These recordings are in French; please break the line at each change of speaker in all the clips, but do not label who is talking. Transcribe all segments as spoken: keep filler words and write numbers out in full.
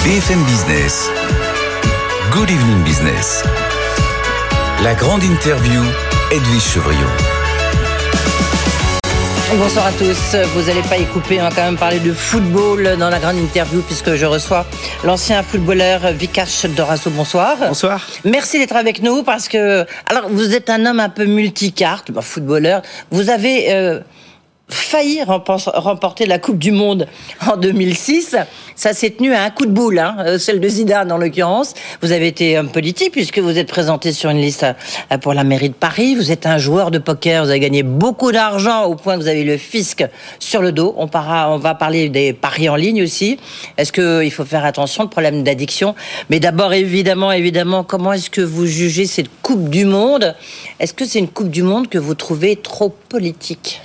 B F M Business, Good Evening Business. La grande interview, Edwige Chevrillon.
Bonsoir à tous. Vous n'allez pas y couper, on va quand même parler de football dans la grande interview puisque je reçois l'ancien footballeur Vikash Dorasso. Bonsoir.
Bonsoir.
Merci d'être avec nous parce que, alors vous êtes un homme un peu multicarte, bah, footballeur. Vous avez euh, failli remporter la Coupe du Monde en deux mille six. Ça s'est tenu à un coup de boule, hein, celle de Zidane en l'occurrence. Vous avez été homme politique puisque vous êtes présenté sur une liste pour la mairie de Paris. Vous êtes un joueur de poker, vous avez gagné beaucoup d'argent au point que vous avez le fisc sur le dos. On, para, on va parler des paris en ligne aussi. Est-ce qu'il faut faire attention, le problème d'addiction? Mais d'abord, évidemment, évidemment, comment est-ce que vous jugez cette Coupe du Monde? Est-ce que c'est une Coupe du Monde que vous trouvez trop politique?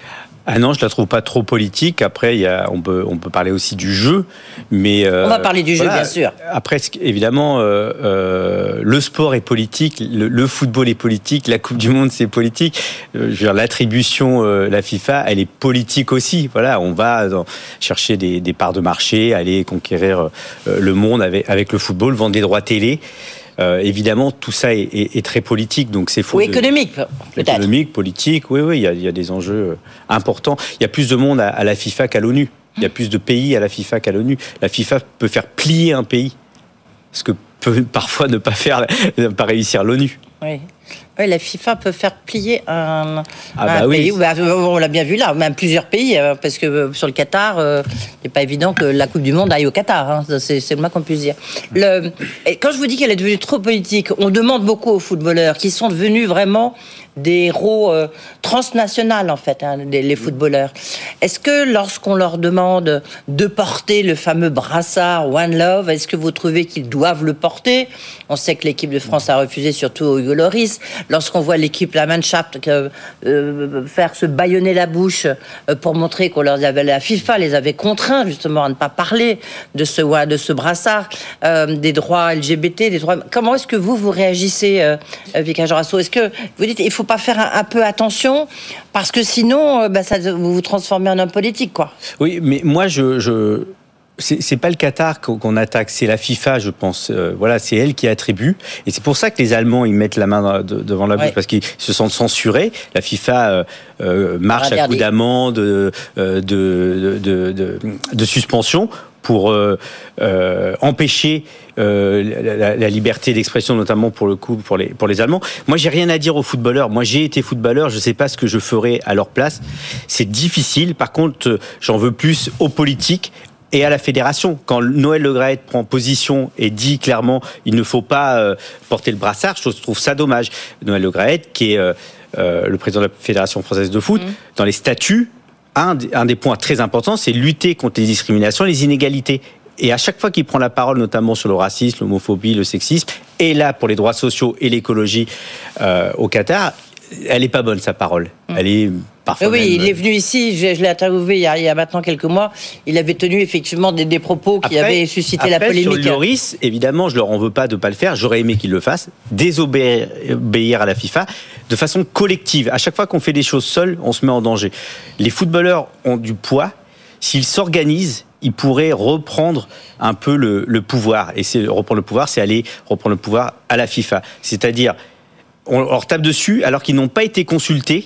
Ah non, je la trouve pas trop politique. Après, il y a, on peut, on peut parler aussi du jeu, mais euh,
on va parler du
voilà.
jeu, bien sûr.
Après, évidemment, euh, euh, le sport est politique, le, le football est politique, la Coupe du Monde c'est politique. Euh, je veux dire, l'attribution, euh, la FIFA, elle est politique aussi. Voilà, on va dans, chercher des, des parts de marché, aller conquérir euh, le monde avec, avec le football, vendre des droits télé. Euh, évidemment, tout ça est, est, est très politique, donc c'est faux.
Ou économique, de... peut-être.
Économique, politique, oui, oui, il y a, il y a des enjeux importants. Il y a plus de monde à, à la FIFA qu'à l'ONU. Il y a plus de pays à la FIFA qu'à l'ONU. La FIFA peut faire plier un pays, ce que peut parfois ne pas faire, ne pas réussir l'ONU.
Oui. Oui, la FIFA peut faire plier un,
ah bah
un
oui.
pays. Bah, on l'a bien vu là, même plusieurs pays, parce que sur le Qatar, euh, c'est pas évident que la Coupe du Monde aille au Qatar. Hein, c'est, c'est le moins qu'on puisse dire. Le, et quand je vous dis qu'elle est devenue trop politique, on demande beaucoup aux footballeurs qui sont devenus vraiment des héros euh, transnationaux en fait, hein, les, les footballeurs. Est-ce que lorsqu'on leur demande de porter le fameux brassard One Love, est-ce que vous trouvez qu'ils doivent le porter? On sait que l'équipe de France a refusé, surtout au Hugo Lloris. Lorsqu'on voit l'équipe, la Mannschaft, euh, faire se bâillonner la bouche euh, pour montrer qu'on leur avait, la FIFA les avait contraints justement à ne pas parler de ce, de ce brassard, euh, des droits L G B T, des droits. Comment est-ce que vous vous réagissez, euh, Vikash Dorasso? Est-ce que vous dites il faut pas faire un, un peu attention parce que sinon, euh, bah, ça, vous vous transformez en homme politique, quoi?
Oui, mais moi je. je... C'est, c'est pas le Qatar qu'on attaque, c'est la FIFA, je pense. Euh, voilà, c'est elle qui attribue, et c'est pour ça que les Allemands ils mettent la main devant la bouche, ouais. Parce qu'ils se sentent censurés. La FIFA euh, euh, marche à coups d'amende, de, de, de, de, de, de suspension pour euh, euh, empêcher euh, la, la liberté d'expression, notamment pour le coup pour les pour les Allemands. Moi, j'ai rien à dire aux footballeurs. Moi, j'ai été footballeur. Je sais pas ce que je ferais à leur place. C'est difficile. Par contre, j'en veux plus aux politiques et à la fédération. Quand Noël Le Graët prend position et dit clairement il ne faut pas euh, porter le brassard, je trouve ça dommage. Noël Le Graët, qui est euh, euh, le président de la Fédération française de foot, mmh. dans les statuts, un, un des points très importants, c'est lutter contre les discriminations, les inégalités. Et à chaque fois qu'il prend la parole, notamment sur le racisme, l'homophobie, le sexisme, et là pour les droits sociaux et l'écologie euh, au Qatar, elle est pas bonne sa parole. Mmh. Elle est parfois.
Oui,
même...
il est venu ici. Je, je l'ai interviewé il y, a, il y a maintenant quelques mois. Il avait tenu effectivement des, des propos qui après, avaient suscité
après,
la polémique.
Sur Lloris, évidemment, je leur en veux pas de pas le faire. J'aurais aimé qu'ils le fassent. Désobéir à la FIFA de façon collective. À chaque fois qu'on fait des choses seuls, on se met en danger. Les footballeurs ont du poids. S'ils s'organisent, ils pourraient reprendre un peu le, le pouvoir. Et c'est reprendre le pouvoir, c'est aller reprendre le pouvoir à la FIFA. C'est-à-dire on leur tape dessus alors qu'ils n'ont pas été consultés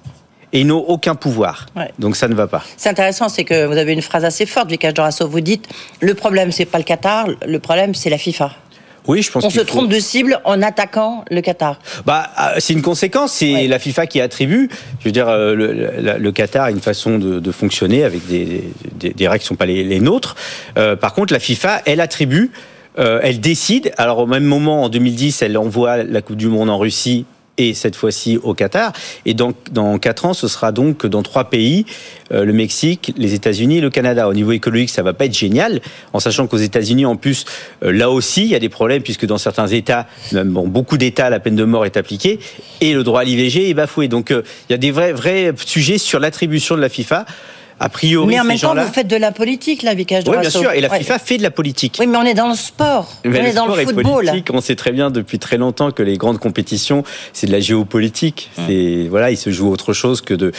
et ils n'ont aucun pouvoir. Ouais. Donc ça ne va pas.
C'est intéressant, c'est que vous avez une phrase assez forte, Vikash Dorasso. Vous dites, le problème, c'est pas le Qatar, le problème, c'est la FIFA.
Oui, je pense
on
qu'il
se
faut...
trompe de cible en attaquant le Qatar.
Bah, c'est une conséquence. C'est ouais. la FIFA qui attribue. Je veux dire, le, le, le Qatar a une façon de, de fonctionner avec des, des, des règles qui ne sont pas les, les nôtres. Euh, par contre, la FIFA, elle attribue. Euh, elle décide, alors au même moment, en deux mille dix, elle envoie la Coupe du Monde en Russie et cette fois-ci au Qatar. Et dans, dans quatre ans, ce sera donc dans trois pays, euh, le Mexique, les États-Unis et le Canada. Au niveau écologique, ça va pas être génial, en sachant qu'aux États-Unis, en plus, euh, là aussi, il y a des problèmes, puisque dans certains États, même bon, beaucoup d'États, la peine de mort est appliquée, et le droit à l'I V G est bafoué. Donc, euh, il y a des vrais, vrais sujets sur l'attribution de la FIFA. A priori,
mais en même temps,
vous
faites de la politique, là, Vikash Dorasso.
Oui, bien sûr, et la
ouais.
FIFA fait de la politique.
Oui, mais on est dans le sport,
mais
on
le
est dans le football.
Politique, on sait très bien depuis très longtemps que les grandes compétitions, c'est de la géopolitique. Hum. C'est, voilà, il se joue autre chose que de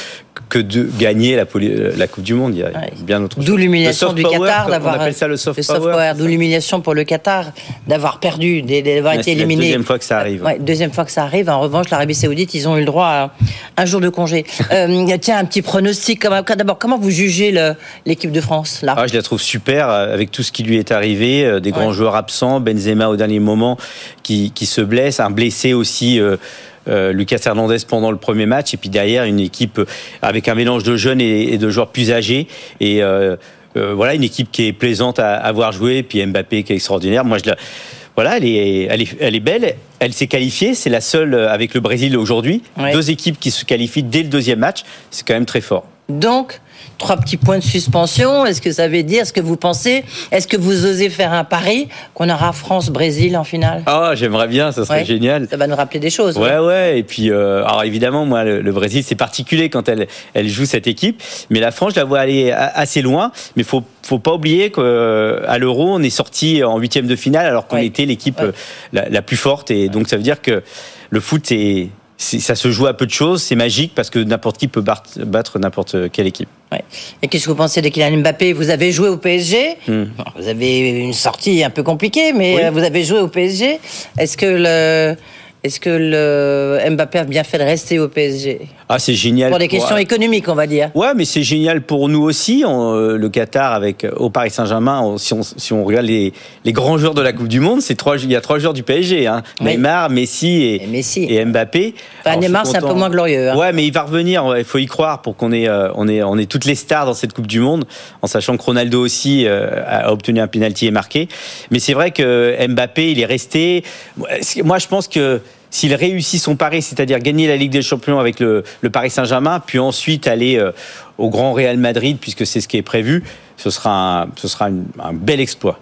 que de gagner la, la Coupe du Monde. Il y a ouais. bien autre chose.
D'où l'humiliation du
power,
Qatar d'avoir.
On appelle ça le soft,
le soft
power.
power. D'où l'humiliation pour le Qatar d'avoir perdu, d'avoir ouais, été éliminé.
C'est la deuxième fois que ça arrive.
Ouais, deuxième fois que ça arrive. En revanche, l'Arabie Saoudite, ils ont eu le droit à un jour de congé. euh, tiens, un petit pronostic. D'abord, comment vous jugez le, l'équipe de France là?
Ah, je la trouve super avec tout ce qui lui est arrivé, des grands ouais. joueurs absents, Benzema au dernier moment qui, qui se blesse, un blessé aussi. Euh, Euh, Lucas Hernandez pendant le premier match, et puis derrière une équipe avec un mélange de jeunes et, et de joueurs plus âgés, et euh, euh, voilà, une équipe qui est plaisante à, à voir jouer, et puis Mbappé qui est extraordinaire. Moi je la Voilà, elle est, elle est, elle est belle. Elle s'est qualifiée. C'est la seule avec le Brésil aujourd'hui. Ouais. Deux équipes qui se qualifient dès le deuxième match. C'est quand même très fort.
Donc, trois petits points de suspension. Est-ce que ça veut dire, est-ce que vous pensez, est-ce que vous osez faire un pari qu'on aura France-Brésil en finale?
Ah, oh, j'aimerais bien, ça serait ouais. génial.
Ça va nous rappeler des choses.
Ouais, ouais. ouais. Et puis, euh, alors évidemment, moi, le, le Brésil, c'est particulier quand elle, elle joue cette équipe. Mais la France, je la vois aller assez loin. Mais faut, faut pas oublier qu'à l'Euro, on est sorti en huitième de finale alors qu'on ouais. était l'équipe ouais. la, la plus forte. Et donc, ça veut dire que le foot est C'est, ça se joue à peu de choses, c'est magique parce que n'importe qui peut battre, battre n'importe quelle équipe.
Ouais. Et qu'est-ce que vous pensez de Kylian Mbappé? Vous avez joué au P S G. Mmh. Bon, vous avez une sortie un peu compliquée, mais oui. vous avez joué au P S G. Est-ce que le... Est-ce que le Mbappé a bien fait de rester au P S G?
Ah, c'est génial.
Pour des questions pour... économiques, on va dire.
Ouais, mais c'est génial pour nous aussi. On, euh, le Qatar, avec au Paris Saint-Germain, on, si, on, si on regarde les, les grands joueurs de la Coupe du Monde, c'est trois, il y a trois joueurs du P S G. Hein. Oui. Neymar, Messi et, et, Messi. et Mbappé.
Enfin, alors, Neymar, c'est un peu moins glorieux. Hein.
Ouais, mais il va revenir. Il faut y croire pour qu'on ait, euh, on ait, on ait toutes les stars dans cette Coupe du Monde, en sachant que Ronaldo aussi euh, a obtenu un penalty et marqué. Mais c'est vrai que Mbappé, il est resté. Moi, je pense que s'il réussit son pari, c'est-à-dire gagner la Ligue des Champions avec le, le Paris Saint-Germain, puis ensuite aller euh, au Grand Real Madrid, puisque c'est ce qui est prévu, ce sera un, ce sera une, un bel exploit.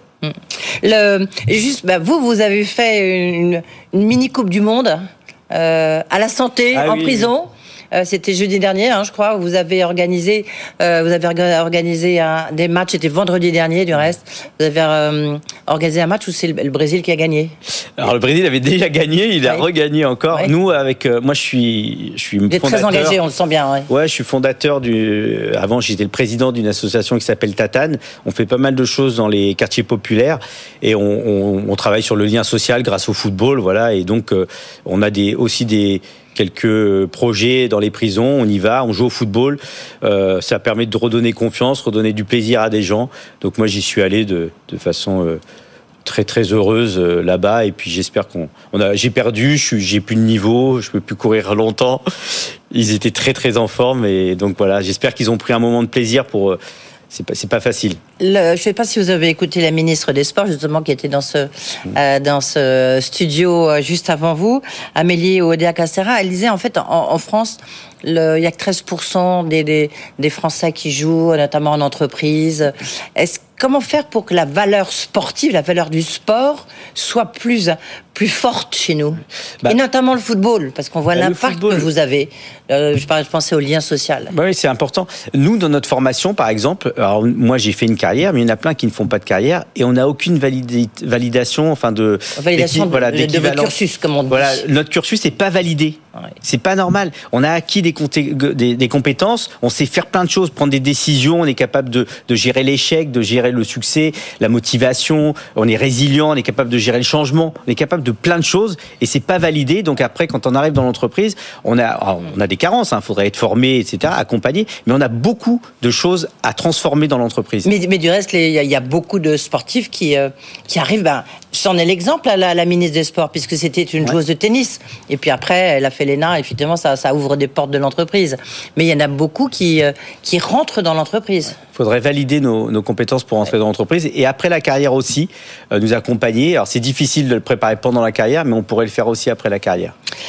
Le, juste, bah, vous, vous avez fait une, une mini Coupe du Monde euh, à la santé, ah, en oui, prison. Oui. Euh, c'était jeudi dernier, hein, je crois. Vous avez organisé, euh, vous avez organisé un, des matchs. C'était vendredi dernier, du reste. Vous avez euh, organisé un match où c'est le, le Brésil qui a gagné.
Alors le Brésil avait déjà gagné, il oui. a regagné encore. Oui. Nous, avec euh, moi, je suis, je suis. Vous
êtes très engagé, on le sent bien. Ouais.
ouais, je suis fondateur du. Avant, j'étais le président d'une association qui s'appelle Tatane. On fait pas mal de choses dans les quartiers populaires et on, on, on travaille sur le lien social grâce au football, voilà. Et donc, euh, on a des aussi des quelques projets dans les prisons, on y va, on joue au football, euh, ça permet de redonner confiance, redonner du plaisir à des gens. Donc moi j'y suis allé de, de façon euh, très très heureuse euh, là-bas, et puis j'espère qu'on on a, j'ai perdu, je suis, j'ai plus de niveau, je peux plus courir longtemps. Ils étaient très très en forme, et donc voilà, j'espère qu'ils ont pris un moment de plaisir pour euh, C'est pas, c'est pas facile.
Le, je ne sais pas si vous avez écouté la ministre des Sports, justement, qui était dans ce, mmh. euh, dans ce studio euh, juste avant vous, Amélie Oudéa-Castéra. Elle disait, en fait, en, en France, le, il y a que treize pour cent des, des, des Français qui jouent, notamment en entreprise. Est-ce, comment faire pour que la valeur sportive, la valeur du sport, soit plus, plus forte chez nous? Bah, et notamment le football, parce qu'on voit bah, l'impact football, que vous avez. Euh, je pensais au lien social.
Bah oui, c'est important. Nous, dans notre formation, par exemple, alors moi j'ai fait une carrière, mais il y en a plein qui ne font pas de carrière, et on n'a aucune validi- validation, enfin de
validation de, voilà, de, de votre cursus, comme on dit.
Voilà, notre cursus n'est pas validé. Ouais. C'est pas normal. On a acquis des, des, des compétences, on sait faire plein de choses, prendre des décisions, on est capable de, de gérer l'échec, de gérer le succès, la motivation, on est résilient, on est capable de gérer le changement, on est capable de plein de choses, et c'est pas validé. Donc après, quand on arrive dans l'entreprise, on a, on a des carences, il hein, faudrait être formé, et cetera, accompagné, mais on a beaucoup de choses à transformer dans l'entreprise.
Mais, mais du reste, il y, y a beaucoup de sportifs qui, euh, qui arrivent. Ben, j'en ai l'exemple à la, la ministre des Sports, puisque c'était une ouais. joueuse de tennis, et puis après, elle a fait l'E N A, effectivement, ça, ça ouvre des portes de l'entreprise. Mais il y en a beaucoup qui, euh, qui rentrent dans l'entreprise.
Il faudrait valider nos, nos compétences pour entrer ouais. dans l'entreprise, et après la carrière aussi, euh, nous accompagner. Alors c'est difficile de le préparer pendant la carrière, mais on pourrait le faire aussi après la carrière.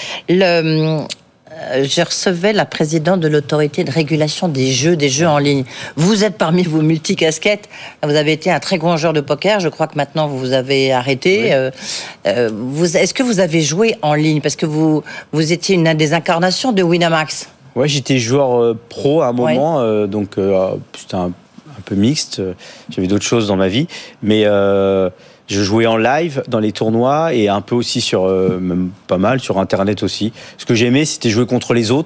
Le... Je recevais la présidente de l'autorité de régulation des jeux, des jeux en ligne. Vous êtes parmi vos multicasquettes. Vous avez été un très grand joueur de poker. Je crois que maintenant vous avez arrêté. Oui. Euh, euh, vous, est-ce que vous avez joué en ligne? Parce que vous, vous étiez une des incarnations de Winamax.
Ouais, j'étais joueur euh, pro à un moment, ouais. euh, donc euh, c'était un, un peu mixte. J'avais d'autres choses dans ma vie, mais euh, je jouais en live dans les tournois et un peu aussi sur, euh, même pas mal sur Internet aussi. Ce que j'aimais, c'était jouer contre les autres.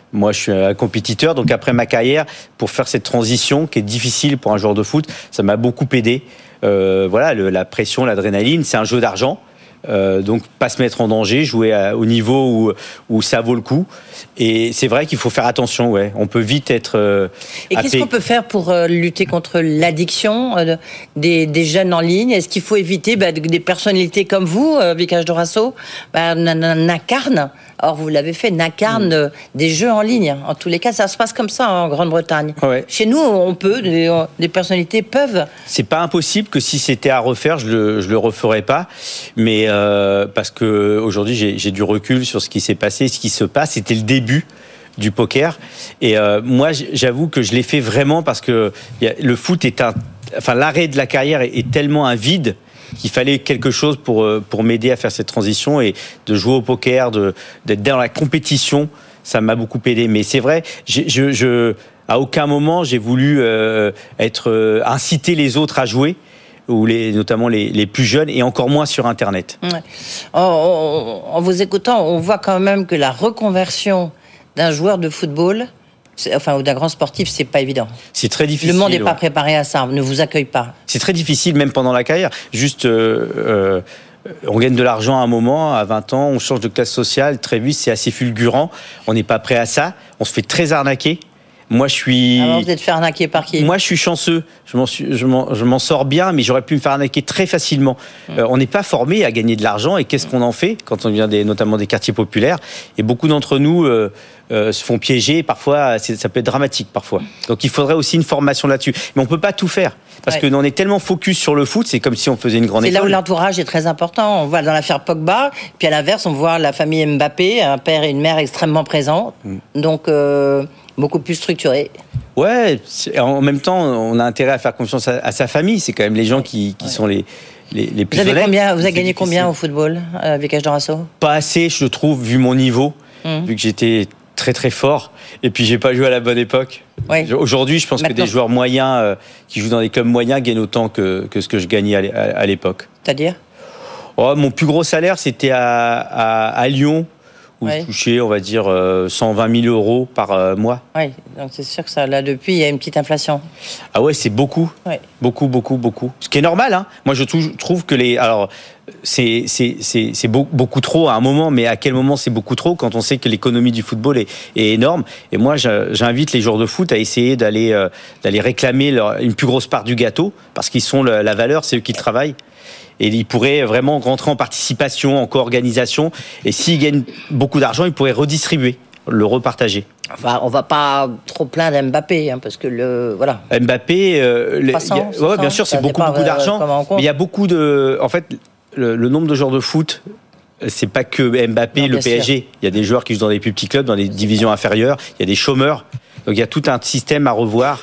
Moi, je suis un compétiteur, donc après ma carrière, pour faire cette transition qui est difficile pour un joueur de foot, ça m'a beaucoup aidé. Euh, voilà, le, la pression, l'adrénaline, c'est un jeu d'argent. Euh, donc pas se mettre en danger, jouer à, au niveau où, où ça vaut le coup. Et c'est vrai qu'il faut faire attention. Ouais, on peut vite être. Euh,
Et qu'est-ce qu'on peut faire pour euh, lutter contre l'addiction euh, des, des jeunes en ligne? Est-ce qu'il faut éviter bah, des personnalités comme vous, euh, Vikash Dorasso, bah, n'incarnent, or vous l'avez fait, n'incarnent mmh. des jeux en ligne. En tous les cas, ça se passe comme ça en Grande-Bretagne. Ouais. Chez nous, on peut, des, des personnalités peuvent.
C'est pas impossible que si c'était à refaire, je le, je le referais pas. Mais euh, parce que aujourd'hui, j'ai, j'ai du recul sur ce qui s'est passé, ce qui se passe. C'était le début du poker. Et euh, moi, j'avoue que je l'ai fait vraiment parce que y a, le foot est un, enfin l'arrêt de la carrière est, est tellement un vide qu'il fallait quelque chose pour pour m'aider à faire cette transition et de jouer au poker, de d'être dans la compétition. Ça m'a beaucoup aidé. Mais c'est vrai, je, je, je à aucun moment j'ai voulu euh, être euh, inciter les autres à jouer, ou les, notamment les, les plus jeunes, et encore moins sur Internet.
Ouais. En, en, en vous écoutant, on voit quand même que la reconversion d'un joueur de football, enfin, ou d'un grand sportif, c'est pas évident.
C'est très difficile.
Le monde n'est pas
ouais.
préparé à ça, ne vous accueille pas.
C'est très difficile, même pendant la carrière. Juste, euh, euh, on gagne de l'argent à un moment, à vingt ans, on change de classe sociale, très vite, c'est assez fulgurant. On n'est pas prêt à ça. On se fait très arnaquer. Moi, je suis.
Alors, vous êtes fait arnaquer par qui ?
Moi, je suis chanceux. Je m'en, suis, je, m'en, je m'en sors bien, mais j'aurais pu me faire arnaquer très facilement. Mmh. Euh, on n'est pas formé à gagner de l'argent, et qu'est-ce qu'on en fait quand on vient des, notamment des quartiers populaires ? Et beaucoup d'entre nous euh, euh, se font piéger. Et parfois, c'est, ça peut être dramatique. Parfois. Donc, il faudrait aussi une formation là-dessus. Mais on peut pas tout faire parce ouais. que on est tellement focus sur le foot, c'est comme si on faisait une grande
c'est
école.
C'est là où l'entourage est très important. On voit dans l'affaire Pogba, puis à l'inverse, on voit la famille Mbappé, un père et une mère extrêmement présents. Mmh. Donc. Euh, beaucoup plus structuré.
Ouais, en même temps, on a intérêt à faire confiance à, à sa famille. C'est quand même les gens qui, qui ouais. sont les, les, les plus
vous avez
honnêtes.
Combien, vous avez gagné combien au football, euh, Vikash Dorasso ?
Pas assez, je trouve, vu mon niveau, mmh. vu que j'étais très très fort. Et puis, j'ai pas joué à la bonne époque. Oui. Aujourd'hui, je pense Maintenant. que des joueurs moyens euh, qui jouent dans des clubs moyens gagnent autant que, que ce que je gagnais à, à, à l'époque.
C'est-à-dire ?
Oh, mon plus gros salaire, c'était à, à, à Lyon, où oui. je touchais, on va dire, euh, cent vingt mille euros par euh, mois.
Oui, donc c'est sûr que ça, là, depuis, il y a une petite inflation.
Ah ouais, c'est beaucoup. Oui. Beaucoup, beaucoup, beaucoup. Ce qui est normal, hein. Moi, je trouve, trouve que les... Alors, c'est, c'est, c'est, c'est beaucoup, beaucoup trop à un moment, mais à quel moment c'est beaucoup trop quand on sait que l'économie du football est, est énorme. Et moi, j'invite les joueurs de foot à essayer d'aller, euh, d'aller réclamer leur, une plus grosse part du gâteau, parce qu'ils sont la, la valeur, c'est eux qui travaillent. Et ils pourraient vraiment rentrer en participation, en co-organisation. Et s'ils gagnent beaucoup d'argent, ils pourraient redistribuer, le repartager.
Enfin, on va pas trop plaindre Mbappé, hein, parce que le voilà.
Mbappé, euh, les,
cent,
y a, ouais, bien sûr, c'est beaucoup beaucoup d'argent. Mais il y a beaucoup de, en fait, le, le nombre de joueurs de foot. C'est pas que Mbappé, non, le P S G. Sûr. Il y a des joueurs qui jouent dans des plus petits clubs, dans des divisions inférieures. Il y a des chômeurs. Donc il y a tout un système à revoir.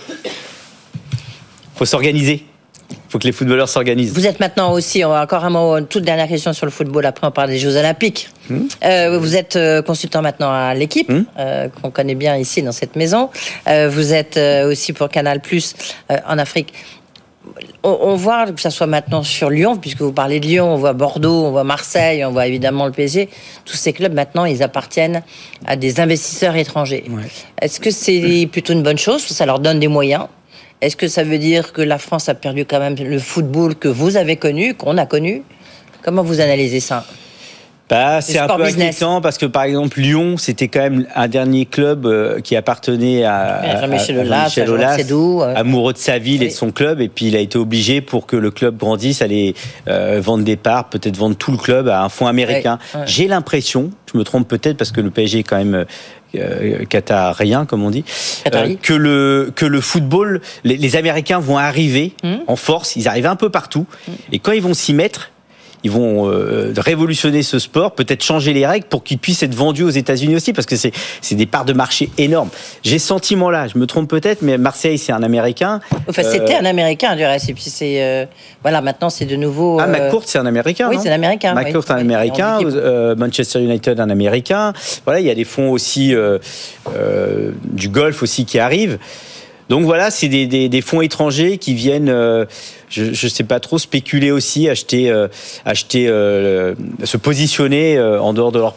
Faut s'organiser. Il faut que les footballeurs s'organisent.
Vous êtes maintenant aussi, on va encore un mot, une toute dernière question sur le football, après on parle des Jeux Olympiques. Mmh. Euh, vous êtes consultant maintenant à l'équipe, mmh. euh, qu'on connaît bien ici dans cette maison. Euh, vous êtes aussi pour Canal plus, euh, en Afrique. On, on voit que ça soit maintenant sur Lyon, puisque vous parlez de Lyon, on voit Bordeaux, on voit Marseille, on voit évidemment le P S G. Tous ces clubs maintenant, ils appartiennent à des investisseurs étrangers. Ouais. Est-ce que c'est plutôt une bonne chose ? Ça leur donne des moyens ? Est-ce que ça veut dire que la France a perdu quand même le football que vous avez connu, qu'on a connu ? Comment vous analysez ça ?
Bah, c'est un peu business. Inquiétant parce que, par exemple, Lyon, c'était quand même un dernier club euh, qui appartenait à, à
Jean-Michel Aulas,
Jean Aulas euh... amoureux de sa ville oui. et de son club, et puis il a été obligé, pour que le club grandisse, à aller euh, vendre des parts, peut-être vendre tout le club à un fonds américain. Oui. Oui. J'ai l'impression, je me trompe peut-être parce que le P S G est quand même euh, qatarien, comme on dit, euh, que le que le football, les, les Américains vont arriver mmh. en force, ils arrivent un peu partout, mmh. et quand ils vont s'y mettre, ils vont euh, révolutionner ce sport, peut-être changer les règles pour qu'il puisse être vendu aux États-Unis aussi, parce que c'est, c'est des parts de marché énormes. J'ai ce sentiment-là, je me trompe peut-être, mais Marseille, c'est un Américain.
Enfin, euh... c'était un Américain, du reste. Et puis, c'est. Euh... Voilà, maintenant, c'est de nouveau.
Euh... Ah, McCourt, c'est un Américain.
Oui,
non
c'est un Américain.
McCourt, oui. un Américain. Oui, euh, Manchester United, un Américain. Voilà, il y a des fonds aussi euh, euh, du golf aussi qui arrivent. Donc voilà, c'est des, des, des fonds étrangers qui viennent, euh, je ne sais pas trop, spéculer aussi, acheter, euh, acheter, euh, se positionner euh, en dehors de leur pays.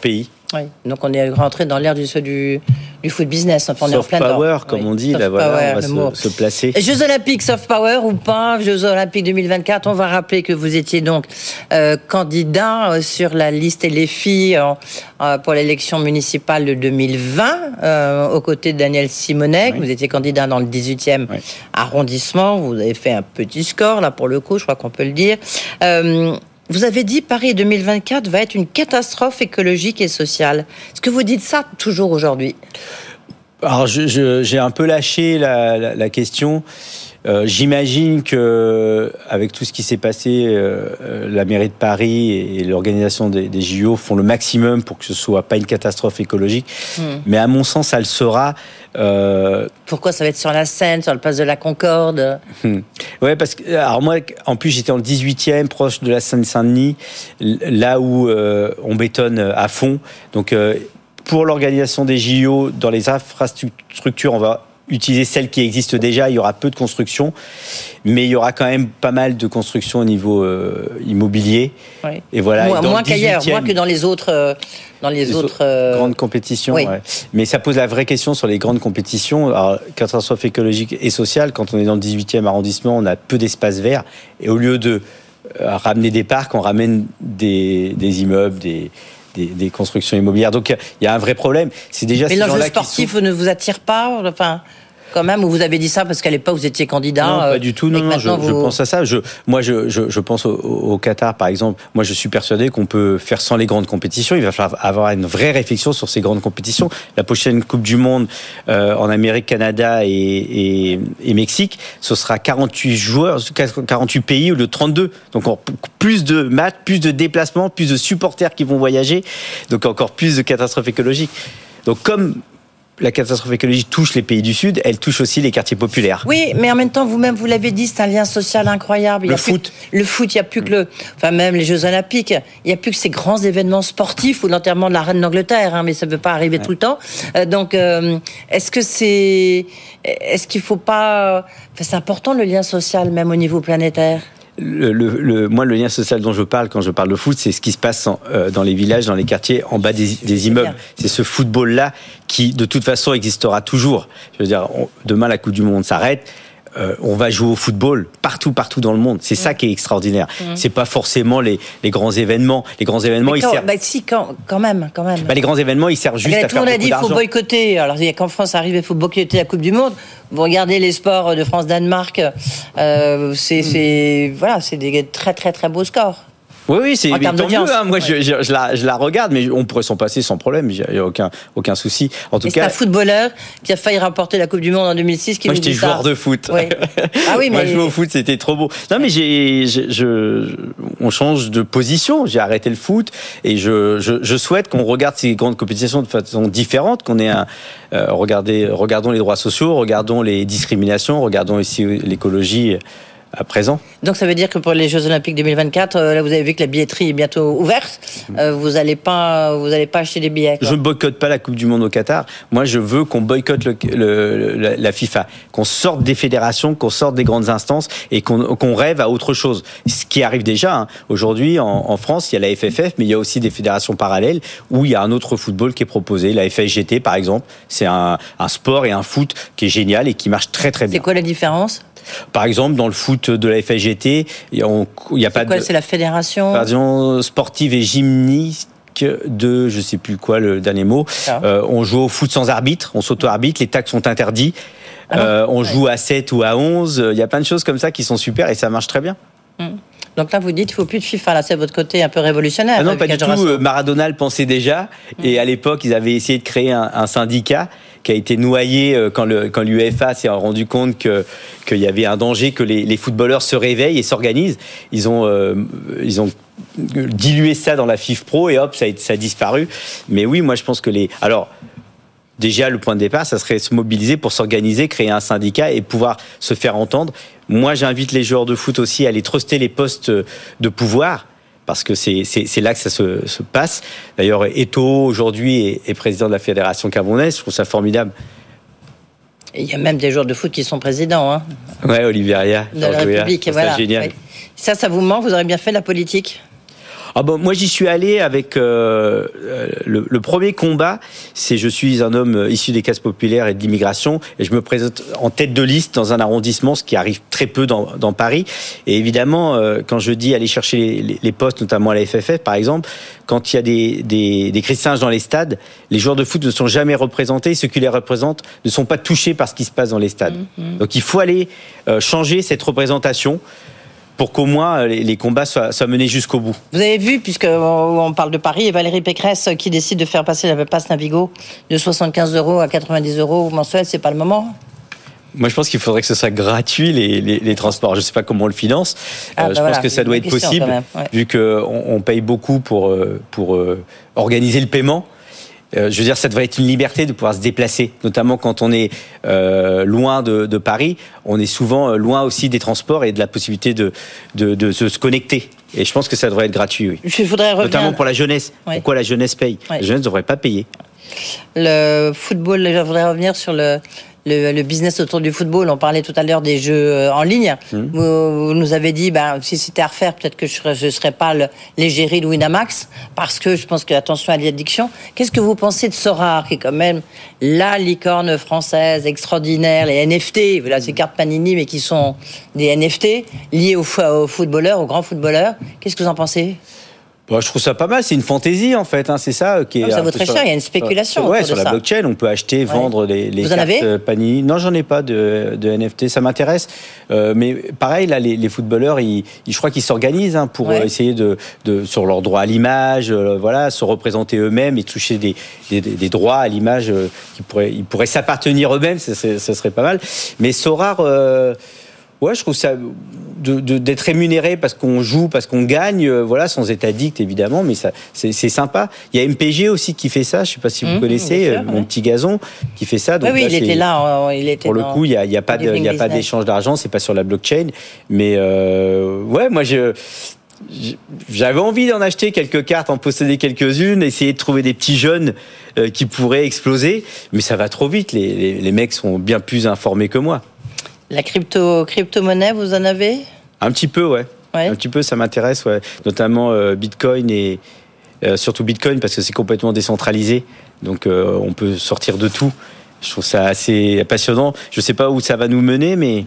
Oui. Donc on est rentré dans l'ère du, du, du foot business. Enfin, on
soft
est en plein
power,
dedans.
comme
oui.
on dit,
soft
là, voilà,
power,
on va se, se placer.
Et Jeux Olympiques, soft power ou pas, Jeux Olympiques deux mille vingt-quatre, on va rappeler que vous étiez donc euh, candidat euh, sur la liste et les filles euh, euh, pour l'élection municipale de deux mille vingt, euh, aux côtés de Daniel Simonet. Oui. Vous étiez candidat dans le dix-huitième oui. arrondissement. Vous avez fait un petit score, là, pour le coup, je crois qu'on peut le dire. Euh, Vous avez dit Paris deux mille vingt-quatre va être une catastrophe écologique et sociale. Est-ce que vous dites ça toujours aujourd'hui ?
Alors, je, je, j'ai un peu lâché la, la, la question. Euh, j'imagine que, avec tout ce qui s'est passé, euh, la mairie de Paris et l'organisation des, des J O font le maximum pour que ce soit pas une catastrophe écologique. Mmh. Mais à mon sens, ça le sera. Euh...
Pourquoi ça va être sur la Seine, sur le place de la Concorde ?
Hum. Ouais, parce que alors moi, en plus, j'étais en le dix-huitième, proche de la Seine-Saint-Denis, là où euh, on bétonne à fond. Donc, euh, pour l'organisation des J O, dans les infrastructures, on va utiliser celles qui existent déjà. Il y aura peu de construction, mais il y aura quand même pas mal de construction au niveau euh, immobilier.
Oui.
Et voilà.
Moins,
et
moins qu'ailleurs, moins que dans les autres, euh, dans les, les autres euh...
grandes compétitions.
Oui.
Ouais. Mais ça pose la vraie question sur les grandes compétitions. Alors, catastrophe écologique et sociale. Quand on est dans le dix-huitième arrondissement, on a peu d'espace vert, et au lieu de euh, ramener des parcs, on ramène des, des immeubles, des Des, des constructions immobilières. Donc, il y a un vrai problème. C'est déjà
Mais
ces
l'enjeu
gens-là
sportif
qui
ne vous attire pas, enfin, quand même, ou vous avez dit ça parce qu'à l'époque, vous étiez candidat?
Non, pas du tout. Non, non, je, vous... je pense à ça. Je, moi, je, je, je pense au, au Qatar, par exemple. Moi, je suis persuadé qu'on peut faire sans les grandes compétitions. Il va falloir avoir une vraie réflexion sur ces grandes compétitions. La prochaine Coupe du Monde euh, en Amérique, Canada et, et, et Mexique, ce sera quarante-huit joueurs, quarante-huit pays au lieu de trente-deux. Donc, plus de matchs, plus de déplacements, plus de supporters qui vont voyager. Donc, encore plus de catastrophes écologiques. Donc, comme la catastrophe écologique touche les pays du Sud, elle touche aussi les quartiers populaires.
Oui, mais en même temps, vous-même, vous l'avez dit, c'est un lien social incroyable. Il
le
y a
foot.
Plus, le foot, il n'y a plus que le... Enfin, même les Jeux Olympiques, il n'y a plus que ces grands événements sportifs ou l'enterrement de la reine d'Angleterre, hein, mais ça ne peut pas arriver ouais. tout le temps. Euh, donc, euh, est-ce que c'est... Est-ce qu'il ne faut pas... Enfin, c'est important, le lien social, même au niveau planétaire.
Le, le, le, moi, le lien social dont je parle quand je parle de foot, c'est ce qui se passe en, euh, dans les villages, dans les quartiers, en bas des, des immeubles. C'est ce football-là qui, de toute façon, existera toujours. Je veux dire, on, demain, la Coupe du Monde s'arrête. Euh, on va jouer au football partout, partout dans le monde. C'est mmh. ça qui est extraordinaire. Mmh. C'est pas forcément les, les grands événements. Les grands événements,
quand,
ils servent.
Bah si, quand, quand même, quand même.
Bah, les grands événements, ils servent juste
mais
à faire beaucoup d'argent.
Tout le monde a dit qu'il faut boycotter. Alors, quand France arrive, il faut boycotter la Coupe du Monde. Vous regardez les sports de France-Danemark, euh, c'est, mmh. c'est, voilà, c'est des très, très, très beaux scores.
Oui, oui, c'est tant mieux. Hein. Moi, ouais. je, je, je, la, je la regarde, mais on pourrait s'en passer sans problème. Il n'y a aucun, aucun souci. En tout
et
cas,
c'est un footballeur qui a failli remporter la Coupe du Monde en deux mille six. Qui
moi,
j'étais
joueur de foot.
Oui. Ah oui, mais
moi, jouer au foot, c'était trop beau. Non, mais j'ai, je, je, on change de position. J'ai arrêté le foot et je, je, je souhaite qu'on regarde ces grandes compétitions de façon différente, qu'on ait un, euh, regardez, regardons les droits sociaux, regardons les discriminations, regardons aussi l'écologie. À présent.
Donc ça veut dire que pour les Jeux Olympiques deux mille vingt-quatre, euh, là vous avez vu que la billetterie est bientôt ouverte. Euh, vous n'allez pas, vous allez pas acheter des billets. Quoi.
Je ne boycotte pas la Coupe du Monde au Qatar. Moi, je veux qu'on boycotte le, le, le, la FIFA, qu'on sorte des fédérations, qu'on sorte des grandes instances et qu'on, qu'on rêve à autre chose. Ce qui arrive déjà. Hein. Aujourd'hui, en, en France, il y a la F F F, mais il y a aussi des fédérations parallèles où il y a un autre football qui est proposé. La F S G T, par exemple, c'est un, un sport et un foot qui est génial et qui marche très très bien.
C'est quoi la différence ?
Par exemple, dans le foot de la F S G T, il n'y a pas
quoi,
de...
C'est la fédération
Fédération sportive et gymnique de, je ne sais plus quoi, le dernier mot. Euh, on joue au foot sans arbitre, on s'auto-arbitre, les tacs sont interdits. Ah euh, on ouais. joue à sept ou à onze. Il y a plein de choses comme ça qui sont super et ça marche très bien.
Hum. Donc là, vous dites qu'il ne faut plus de FIFA. Là, c'est votre côté un peu révolutionnaire.
Ah non, pas du tout. Maradona le pensait déjà. Hum. Et à l'époque, ils avaient essayé de créer un, un syndicat qui a été noyé quand, le, quand l'UEFA s'est rendu compte que, qu'il y avait un danger, que les, les footballeurs se réveillent et s'organisent. Ils ont, euh, ils ont dilué ça dans la FIFPro et hop, ça a, ça a disparu. Mais oui, moi, je pense que les... Alors, déjà, le point de départ, ça serait se mobiliser pour s'organiser, créer un syndicat et pouvoir se faire entendre. Moi, j'invite les joueurs de foot aussi à aller truster les postes de pouvoir, parce que c'est, c'est, c'est là que ça se, se passe. D'ailleurs, Eto'o, aujourd'hui, est, est président de la Fédération camerounaise. Je trouve ça formidable.
Et il y a même des joueurs de foot qui sont présidents. Hein.
Ouais, Oliveria.
De la République, et voilà.
Génial.
Ouais. Ça, ça vous manque ? Vous aurez bien fait de la politique ?
Ah bon, moi j'y suis allé avec euh, le, le premier combat, c'est je suis un homme issu des classes populaires et de l'immigration et je me présente en tête de liste dans un arrondissement, ce qui arrive très peu dans, dans Paris. Et évidemment, euh, quand je dis aller chercher les, les, les postes, notamment à la F F F par exemple, quand il y a des, des, des cris de singe dans les stades, les joueurs de foot ne sont jamais représentés. Ceux qui les représentent ne sont pas touchés par ce qui se passe dans les stades. Mmh. Donc il faut aller euh, changer cette représentation pour qu'au moins les, les combats soient, soient menés jusqu'au bout.
Vous avez vu, puisqu'on parle de Paris, et Valérie Pécresse qui décide de faire passer la passe Navigo de soixante-quinze euros à quatre-vingt-dix euros mensuels, c'est pas le moment ?
Moi, je pense qu'il faudrait que ce soit gratuit, les, les, les transports. Je ne sais pas comment on le finance.
Ah,
euh,
bah
je
voilà,
pense que ça doit être possible,
ouais.
vu qu'on on paye beaucoup pour, pour euh, organiser le paiement. Euh, je veux dire, ça devrait être une liberté de pouvoir se déplacer, notamment quand on est euh, loin de, de Paris. On est souvent loin aussi des transports et de la possibilité de, de, de, de se connecter. Et je pense que ça devrait être gratuit, oui.
Je voudrais revenir...
Notamment pour la jeunesse.
Ouais.
Pourquoi la jeunesse paye ?
Ouais.
La jeunesse ne devrait pas payer.
Le football, je voudrais revenir sur le... Le, le business autour du football. On parlait tout à l'heure des jeux en ligne. Mmh. Vous, vous nous avez dit, ben, si c'était à refaire, peut-être que je ne serais pas le, l'égérie de Winamax, parce que je pense que attention à l'addiction. Qu'est-ce que vous pensez de Sorare, qui est quand même la licorne française extraordinaire, les N F T, voilà, ces cartes Panini, mais qui sont des N F T liés aux, aux footballeurs, aux grands footballeurs. Qu'est-ce que vous en pensez ?
Bon, je trouve ça pas mal, c'est une fantaisie en fait, hein, c'est ça qui est.
Non, ça vaut très cher, il y a une spéculation.
Sur, ouais, sur
de
la
ça.
blockchain, on peut acheter, vendre ouais. les, les
Vous
cartes
en avez
Panini. Non, j'en ai pas de, de N F T, ça m'intéresse. Euh, mais pareil, là, les, les footballeurs, ils, ils, je crois qu'ils s'organisent hein, pour ouais. essayer de, de, sur leur droit à l'image, euh, voilà, se représenter eux-mêmes et toucher des, des, des droits à l'image euh, qui pourraient, ils pourraient s'appartenir eux-mêmes, ça, ça, ça serait pas mal. Mais Sorare. Euh, Ouais, je trouve ça de, de, d'être rémunéré parce qu'on joue, parce qu'on gagne, euh, voilà, sans être addict évidemment, mais ça, c'est, c'est sympa. Il y a M P G aussi qui fait ça. Je sais pas si vous mmh, connaissez sûr, euh, mon ouais. petit gazon qui fait ça.
Donc oui, oui, là, il était là. Euh, il était
pour le coup, il y a, il y a pas de, il y a pas d'échange d'argent, c'est pas sur la blockchain, mais euh, ouais, moi je. J'avais envie d'en acheter quelques cartes, en posséder quelques-unes, essayer de trouver des petits jeunes euh, qui pourraient exploser, mais ça va trop vite. Les, les, les mecs sont bien plus informés que moi.
La crypto, crypto-monnaie, vous en avez ?
Un petit peu, ouais. ouais. Un petit peu, ça m'intéresse, ouais. Notamment euh, Bitcoin et euh, surtout Bitcoin parce que c'est complètement décentralisé, donc euh, on peut sortir de tout. Je trouve ça assez passionnant. Je sais pas où ça va nous mener, mais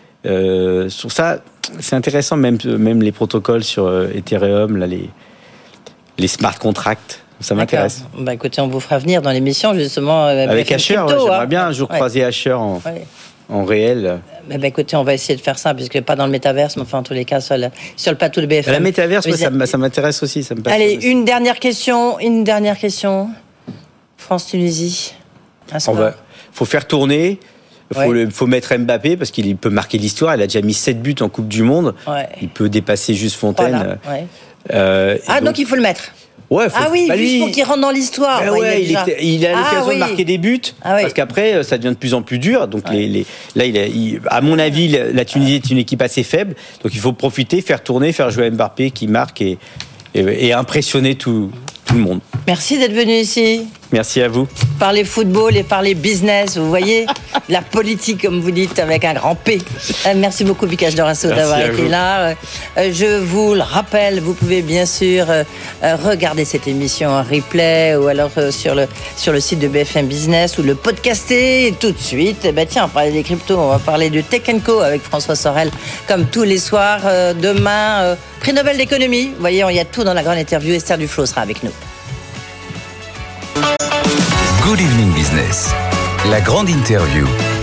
euh, je trouve ça c'est intéressant. Même même les protocoles sur euh, Ethereum, là, les les smart contracts. Ça m'intéresse.
D'accord. Bah écoutez, on vous fera venir dans l'émission justement euh,
avec Asher. Ouais, j'aimerais
hein.
bien un jour ouais. croiser Asher en. Ouais. En réel.
Eh ben, écoutez, on va essayer de faire ça, puisque pas dans le métaverse, mais enfin, en tous les cas, sur le, sur le plateau de B F M.
La métaverse, ouais, ça, ça m'intéresse aussi. Ça me
Allez,
aussi.
une dernière question. Une dernière question. France-Tunisie.
Il faut faire tourner. Il faut, ouais. faut mettre Mbappé, parce qu'il peut marquer l'histoire. Il a déjà mis sept buts en Coupe du Monde. Ouais. Il peut dépasser Juste Fontaine.
Voilà. Ouais.
Euh,
ah, donc, donc il faut le mettre.
Ouais, faut,
ah oui,
bah
juste
lui,
pour qu'il rentre dans l'histoire.
Ben
ouais,
ouais,
il, a
il, était, il a l'occasion ah, oui. de marquer des buts, ah, oui. parce qu'après, ça devient de plus en plus dur. Donc ouais. les, les, là, il a, il, à mon avis, la Tunisie est une équipe assez faible. Donc il faut profiter, faire tourner, faire jouer Mbappé qui marque et, et, et impressionner tout, tout le monde.
Merci d'être venu ici.
Merci à vous.
Parler football et parler business, vous voyez, la politique, comme vous dites, avec un grand P. Merci beaucoup, Vikash Dorasso, d'avoir été vous. là. Je vous le rappelle, vous pouvez bien sûr regarder cette émission en replay ou alors sur le, sur le site de B F M Business ou le podcaster tout de suite. Eh ben tiens, on va parler des cryptos, on va parler de Tech and Co avec François Sorel, comme tous les soirs. Demain, prix Nobel d'économie. Vous voyez, il y a tout dans la grande interview. Esther Duflo sera avec nous.
Good Evening Business, la grande interview.